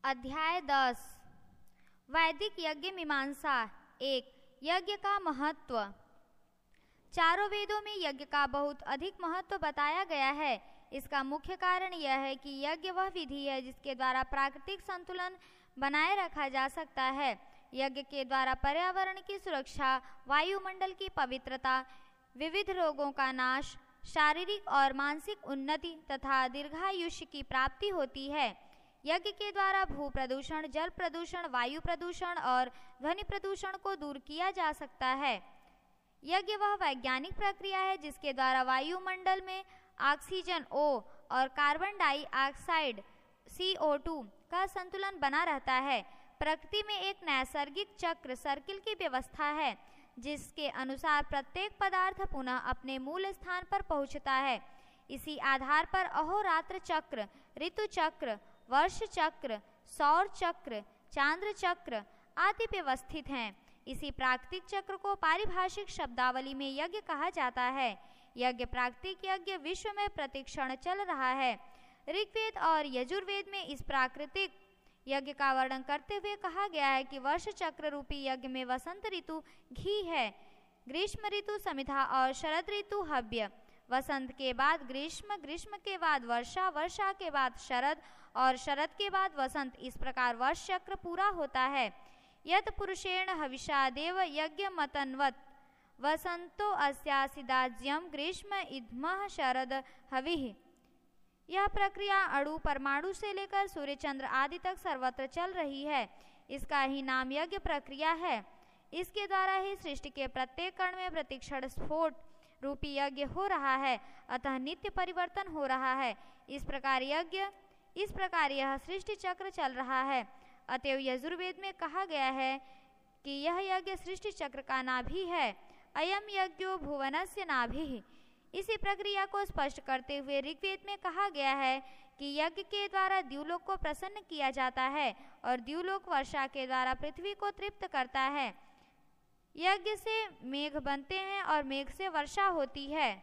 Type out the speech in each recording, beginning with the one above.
अध्याय 10 वैदिक यज्ञ मीमांसा। 1 यज्ञ का महत्व। चारों वेदों में यज्ञ का बहुत अधिक महत्व बताया गया है। इसका मुख्य कारण यह है कि यज्ञ वह विधि है जिसके द्वारा प्राकृतिक संतुलन बनाए रखा जा सकता है। यज्ञ के द्वारा पर्यावरण की सुरक्षा, वायुमंडल की पवित्रता, विविध रोगों का नाश, शारीरिक और मानसिक उन्नति तथा दीर्घायुष्य की प्राप्ति होती है। यज्ञ के द्वारा भू प्रदूषण, जल प्रदूषण, वायु प्रदूषण और ध्वनि प्रदूषण को दूर किया जा सकता है। यज्ञ वह वैज्ञानिक प्रक्रिया है जिसके द्वारा वायुमंडल में ऑक्सीजन O और कार्बन डाइऑक्साइड CO2 का संतुलन बना रहता है। प्रकृति में एक नैसर्गिक चक्र सर्किल की व्यवस्था है जिसके अनुसार प्रत्येक पदार्थ पुनः अपने मूल स्थान पर पहुंचता है। इसी आधार पर अहोरात्र चक्र, ऋतु चक्र, वर्ष चक्र, सौर चक्र, चांद्र चक्र आदि व्यवस्थित हैं। इसी प्राकृतिक चक्र को पारिभाषिक शब्दावली में यज्ञ कहा जाता है। यज्ञ प्राकृतिक यज्ञ विश्व में प्रतिक्षण चल रहा है। ऋग्वेद और यजुर्वेद में इस प्राकृतिक यज्ञ का वर्णन करते हुए कहा गया है कि वर्ष चक्र रूपी यज्ञ में वसंत ऋतु घी है, ग्रीष्म ऋतु समिधा और शरद ऋतु हव्य, वसंत के बाद ग्रीष्म, ग्रीष्म के बाद वर्षा, वर्षा के बाद शरद और शरद के बाद वसंत। इस प्रकार वर्ष चक्र पूरा होता है। यत पुरुषेण हविषा देव यज्ञ मतन्वत वसंतो अस्यासिदाज्यम ग्रीष्म इद्मः शरद हविः। यह प्रक्रिया अणु परमाणु से लेकर सूर्य चंद्र आदि तक सर्वत्र चल रही है। इसका ही नाम यज्ञ प्रक्रिया है। इसके द्वारा ही सृष्टि के प्रत्येक कण में प्रतिक्षण स्फोट रूपी यज्ञ हो रहा है, अतः नित्य परिवर्तन हो रहा है। इस प्रकार यह सृष्टि चक्र चल रहा है। अतएव यजुर्वेद में कहा गया है कि यह यज्ञ सृष्टि चक्र का नाभि है। अयम यज्ञो भुवनस्य नाभिः। इसी प्रक्रिया को स्पष्ट करते हुए ऋग्वेद में कहा गया है कि यज्ञ के द्वारा द्युलोक को प्रसन्न किया जाता है और द्युलोक वर्षा के द्वारा पृथ्वी को तृप्त करता है। यज्ञ से मेघ बनते हैं और मेघ से वर्षा होती है।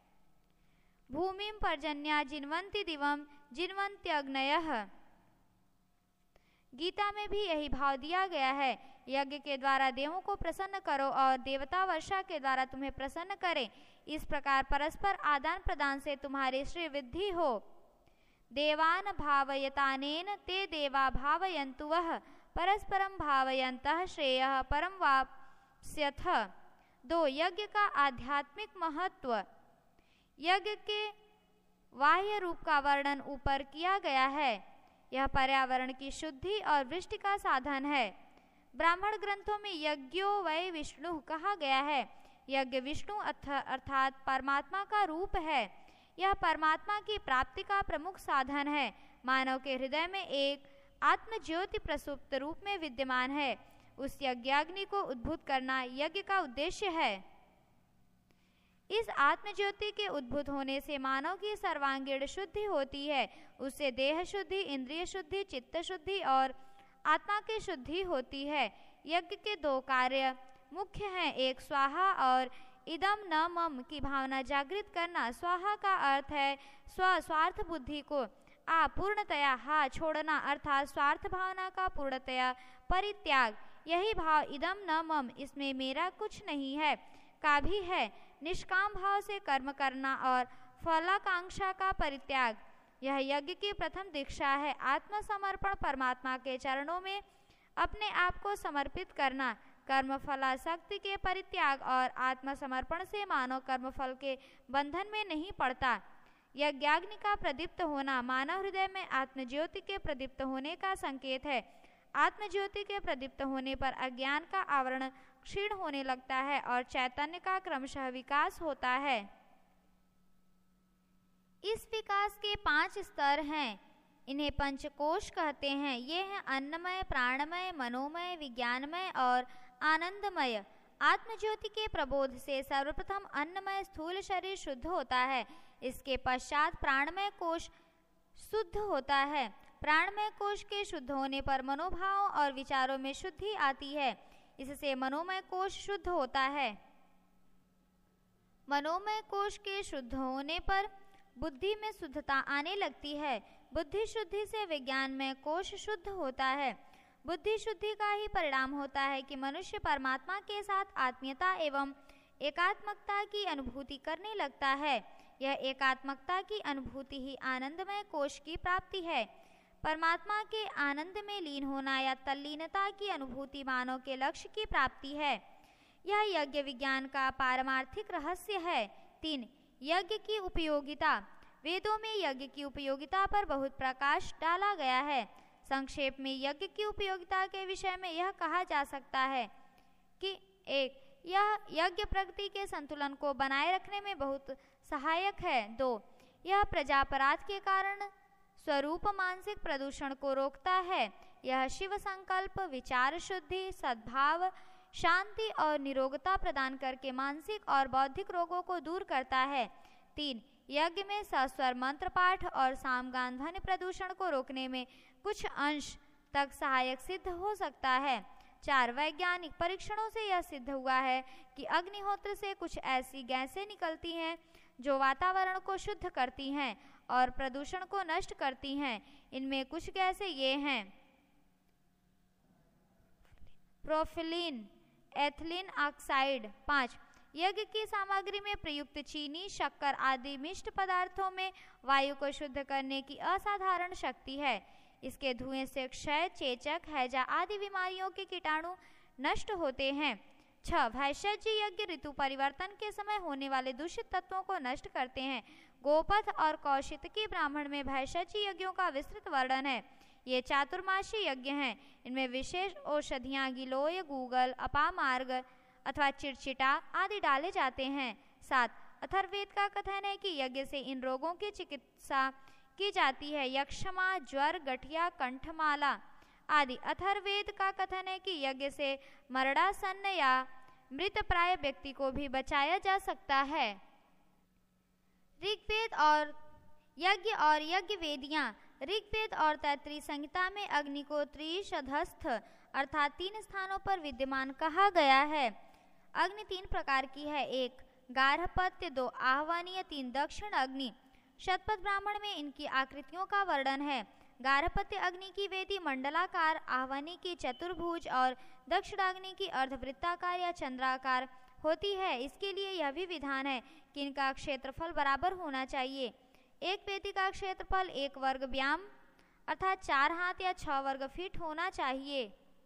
भूमिम पर्जन्या जिन्वन्ति दिवम जिन्वन्त्यग्नयः। गीता में भी यही भाव दिया गया है। यज्ञ के द्वारा देवों को प्रसन्न करो और देवता वर्षा के द्वारा तुम्हें प्रसन्न करें। इस प्रकार परस्पर आदान प्रदान से तुम्हारी श्रीवृद्धि हो। देवान भावयतानेन ते देवा भावयन्तु वः परस्परम भावयन्तः श्रेयः परम वाप्स्यथ। 2 यज्ञ का आध्यात्मिक महत्व। यज्ञ के बाह्य रूप का वर्णन ऊपर किया गया है। यह पर्यावरण की शुद्धि और वृष्टि का साधन है। ब्राह्मण ग्रंथों में यज्ञो वै विष्णु कहा गया है। यज्ञ विष्णु अर्थात परमात्मा का रूप है। यह परमात्मा की प्राप्ति का प्रमुख साधन है। मानव के हृदय में एक आत्मज्योति प्रसुप्त रूप में विद्यमान है। उस यज्ञाग्नि को उद्भूत करना यज्ञ का उद्देश्य है। इस आत्मज्योति के उद्भूत होने से मानव की सर्वांगीण शुद्धि होती है। उससे देह शुद्धि, इंद्रिय शुद्धि, चित्त शुद्धि और आत्मा की शुद्धि होती है। यज्ञ के 2 कार्य मुख्य हैं। एक स्वाहा और इदम न मम की भावना जागृत करना। स्वाहा का अर्थ है स्वार्थ बुद्धि को पूर्णतया छोड़ना अर्थात स्वार्थ भावना का पूर्णतया परित्याग। यही भाव इदम न मम, इसमें मेरा कुछ नहीं है, का भी है। निष्काम भाव से कर्म करना और फलाकांक्षा का परित्याग, यह यज्ञ की प्रथम दीक्षा है। आत्मसमर्पण, परमात्मा के चरणों में अपने आप को समर्पित करना। कर्म फलासक्ति के परित्याग और आत्मसमर्पण से मानव कर्मफल के बंधन में नहीं पड़ता। यज्ञाग्नि का प्रदीप्त होना मानव हृदय में आत्मज्योति के प्रदीप्त होने का संकेत है। आत्मज्योति के प्रदीप्त होने पर अज्ञान का आवरण क्षीण होने लगता है और चैतन्य का क्रमशः विकास होता है। इस विकास के 5 स्तर हैं। इन्हें पंचकोश कहते हैं। ये हैं अन्नमय, प्राणमय, मनोमय, विज्ञानमय और आनंदमय। आत्मज्योति के प्रबोध से सर्वप्रथम अन्नमय स्थूल शरीर शुद्ध होता है। इसके पश्चात प्राणमय कोश शुद्ध होता है। प्राणमय कोश के शुद्ध होने पर मनोभावों और विचारों में शुद्धि आती है। इससे मनोमय कोश शुद्ध होता है। मनोमय कोश के शुद्ध होने पर बुद्धि में शुद्धता आने लगती है। बुद्धि शुद्धि से विज्ञान में कोश शुद्ध होता है। बुद्धि शुद्धि का ही परिणाम होता है कि मनुष्य परमात्मा के साथ आत्मीयता एवं एकात्मकता की अनुभूति करने लगता है। यह एकात्मकता की अनुभूति ही आनंदमय कोश की प्राप्ति है। परमात्मा के आनंद में लीन होना या तल्लीनता की अनुभूति मानव के लक्ष्य की प्राप्ति है। यह यज्ञ विज्ञान का पारमार्थिक रहस्य है। 3. यज्ञ की उपयोगिता। वेदों में यज्ञ की उपयोगिता पर बहुत प्रकाश डाला गया है। संक्षेप में यज्ञ की उपयोगिता के विषय में यह कहा जा सकता है कि 1. यह यज्ञ प्रकृति के संतुलन को बनाए रखने में बहुत सहायक है। 2. यह प्रजापराध के कारण स्वरूप मानसिक प्रदूषण को रोकता है। यह शिव संकल्प, विचार शुद्धि, सद्भाव, शांति और निरोगता प्रदान करके मानसिक और बौद्धिक रोगों को दूर करता है। 3. यज्ञ में सस्वर मंत्र पाठ और सामगान ध्वनि प्रदूषण को रोकने में कुछ अंश तक सहायक सिद्ध हो सकता है। 4. वैज्ञानिक परीक्षणों से यह सिद्ध हुआ है कि अग्निहोत्र से कुछ ऐसी गैसें निकलती हैं जो वातावरण को शुद्ध करती हैं और प्रदूषण को नष्ट करती हैं। इनमें कुछ गैसें ये हैं: प्रोफिलीन, एथिलीन ऑक्साइड। 5. यज्ञ की सामग्री में प्रयुक्त चीनी, शक्कर आदि मिष्ट पदार्थों में वायु को शुद्ध करने की असाधारण शक्ति है। इसके धुएं से क्षय, चेचक, हैजा आदि बीमारियों के कीटाणु नष्ट होते हैं। 6. भैषज यज्ञ ऋतु परिवर्तन के समय होने वाले दूषित तत्वों को नष्ट करते हैं। गोपथ और कौशितकी ब्राह्मण में भैषज यज्ञों का विस्तृत वर्णन है। ये चातुर्मासी यज्ञ हैं। इनमें विशेष औषधियाँ गिलोय, गूगल, अपामार्ग अथवा चिड़चिटा आदि डाले जाते हैं। 7. अथर्ववेद का कथन है कि यज्ञ से इन रोगों की चिकित्सा की जाती है: यक्षमा, ज्वर, गठिया, कंठमाला आदि। अथर्ववेद का कथन है कि यज्ञ से मरणासन्न या मृतप्राय व्यक्ति को भी बचाया जा सकता है। ऋग्वेद और यज्ञ वेदियाँ। ऋग्वेद और तैत्तिरीय संहिता में अग्नि को त्रिशधस्थ अर्थात 3 स्थानों पर विद्यमान कहा गया है। अग्नि 3 प्रकार की है: 1. गार्हपत्य, 2. आह्वनीय, 3. दक्षिण अग्नि। शतपथ ब्राह्मण में इनकी आकृतियों का वर्णन है। गार्हपत्य अग्नि की वेदी मंडलाकार, आह्वनी की चतुर्भुज और दक्षिणाग्नि की अर्धवृत्ताकार या चंद्राकार होती है। इसके लिए यह भी विधान है कि इनका क्षेत्रफल बराबर होना चाहिए। एक वेदी का क्षेत्रफल 1 वर्ग व्याम अर्थात 4 हाथ या 6 वर्ग फीट होना चाहिए।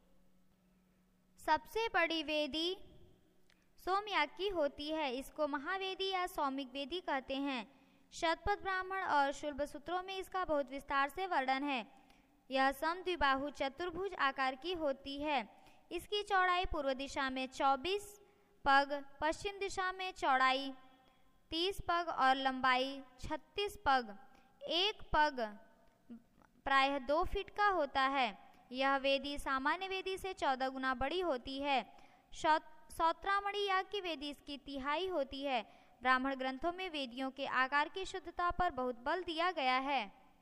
सबसे बड़ी वेदी सोमयाग की होती है। इसको महावेदी या सौमिक वेदी कहते हैं। शतपथ ब्राह्मण और शुल्ब सूत्रों में इसका बहुत विस्तार से वर्णन है। यह समद्विबाहु चतुर्भुज आकार की होती है। इसकी चौड़ाई पूर्व दिशा में 24 पग, पश्चिम दिशा में चौड़ाई 30 पग और लंबाई 36 पग। एक पग प्रायः 2 फीट का होता है। यह वेदी सामान्य वेदी से 14 गुना बड़ी होती है। सौत्रामणि याग की वेदी इसकी तिहाई होती है। ब्राह्मण ग्रंथों में वेदियों के आकार की शुद्धता पर बहुत बल दिया गया है।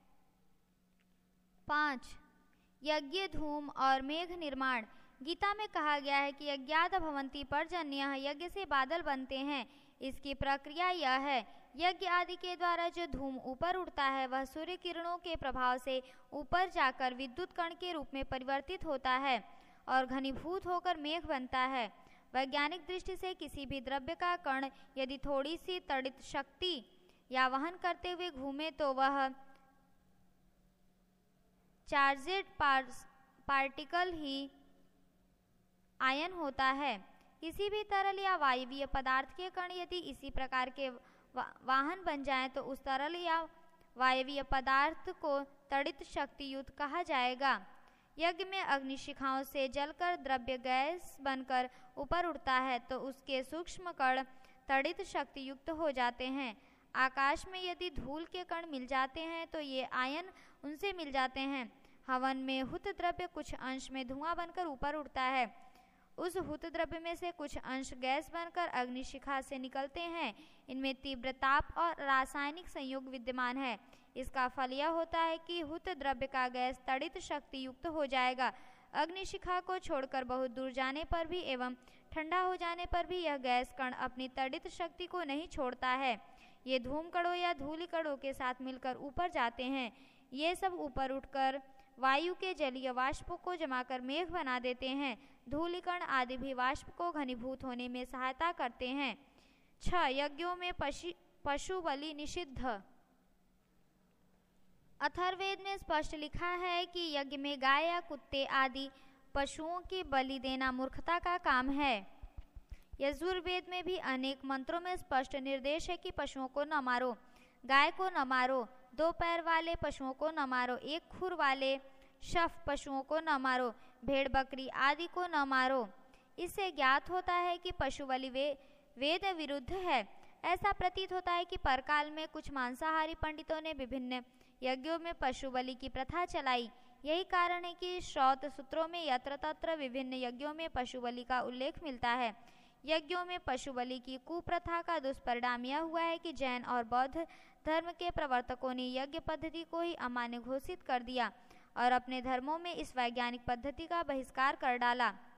5. यज्ञ, धूम और मेघ निर्माण। गीता में कहा गया है कि यज्ञाद भवन्ति पर्जन्यः, यज्ञ से बादल बनते हैं। इसकी प्रक्रिया यह है: यज्ञ आदि के द्वारा जो धूम ऊपर उठता है वह सूर्य किरणों के प्रभाव से ऊपर जाकर विद्युत कण के रूप में परिवर्तित होता है और घनीभूत होकर मेघ बनता है। वैज्ञानिक दृष्टि से किसी भी द्रव्य का कण यदि थोड़ी सी तड़ित शक्ति या वहन करते हुए घूमे तो वह चार्जेड पार्टिकल ही आयन होता है। किसी भी तरल या वायवीय पदार्थ के कण यदि इसी प्रकार के वाहन बन जाएं तो उस तरल या वायवीय पदार्थ को तड़ित शक्ति युक्त कहा जाएगा। यज्ञ में अग्निशिखाओं से जलकर द्रव्य गैस बनकर ऊपर उठता है तो उसके सूक्ष्म कण तड़ित शक्ति युक्त हो जाते हैं। आकाश में यदि धूल के कण मिल जाते हैं तो ये आयन उनसे मिल जाते हैं। हवन में हुत द्रव्य कुछ अंश में धुआं बनकर ऊपर उठता है। उस हुत द्रव्य में से कुछ अंश गैस बनकर अग्निशिखा से निकलते हैं। इनमें तीव्र ताप और रासायनिक संयोग विद्यमान है। इसका फल यह होता है कि हुत द्रव्य का गैस तड़ित शक्ति युक्त हो जाएगा। अग्निशिखा को छोड़कर बहुत दूर जाने पर भी एवं ठंडा हो जाने पर भी यह गैस कण अपनी तड़ित शक्ति को नहीं छोड़ता है। ये धूम कणों या धूलि कणों के साथ मिलकर ऊपर जाते हैं। ये सब ऊपर उठकर वायु के जलीय वाष्पों को जमाकर मेघ बना देते हैं। धूलिकण आदि भी वाष्प को घनीभूत होने में सहायता करते हैं। 6. यज्ञों में पशु बलि निषिद्ध। अथर्ववेद में स्पष्ट लिखा है कि यज्ञ में गाय या कुत्ते आदि पशुओं की बलि देना मूर्खता का काम है। यजुर्वेद में भी अनेक मंत्रों में स्पष्ट निर्देश है कि पशुओं को न मारो, गाय को न मारो, 2 पैर वाले पशुओं को न मारो, 1 खुर वाले शफ पशुओं को न मारो, भेड़ बकरी आदि को न मारो। इससे ज्ञात होता है कि पशु बलि वेद विरुद्ध है। ऐसा प्रतीत होता है कि परकाल में कुछ मांसाहारी पंडितों ने विभिन्न यज्ञों में पशु बलि की प्रथा चलाई। यही कारण है कि श्रौत सूत्रों में यत्र तत्र विभिन्न यज्ञों में पशु बलि का उल्लेख मिलता है। यज्ञों में पशु बलि की कुप्रथा का दुष्परिणाम यह हुआ है कि जैन और बौद्ध धर्म के प्रवर्तकों ने यज्ञ पद्धति को ही अमान्य घोषित कर दिया और अपने धर्मों में इस वैज्ञानिक पद्धति का बहिष्कार कर डाला।